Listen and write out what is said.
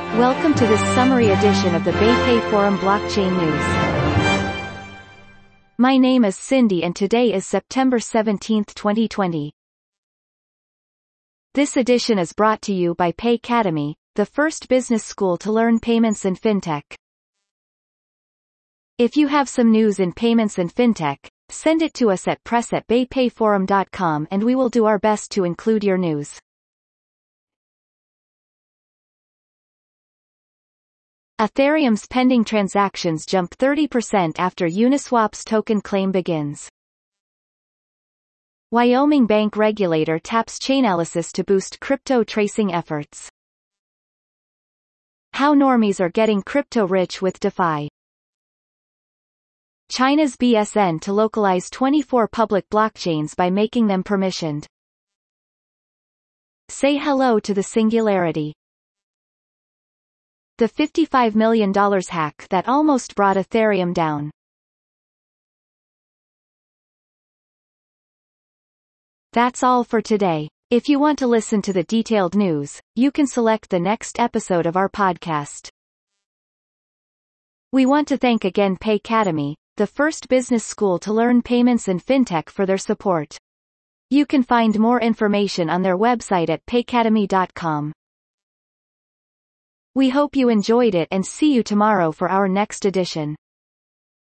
Welcome to this summary edition of the BayPay Forum Blockchain News. My name is Cindy and today is September 17, 2020. This edition is brought to you by Paycademy, the first business school to learn payments and fintech. If you have some news in payments and fintech, send it to us at press@baypayforum.com and we will do our best to include your news. Ethereum's pending transactions jump 30% after Uniswap's token claim begins. Wyoming bank regulator taps Chainalysis to boost crypto tracing efforts. How normies are getting crypto rich with DeFi. China's BSN to localize 24 public blockchains by making them permissioned. Say hello to the singularity. The $55 million hack that almost brought Ethereum down. That's all for today. If you want to listen to the detailed news, you can select the next episode of our podcast. We want to thank again Paycademy, the first business school to learn payments and fintech, for their support. You can find more information on their website at paycademy.com. We hope you enjoyed it and see you tomorrow for our next edition.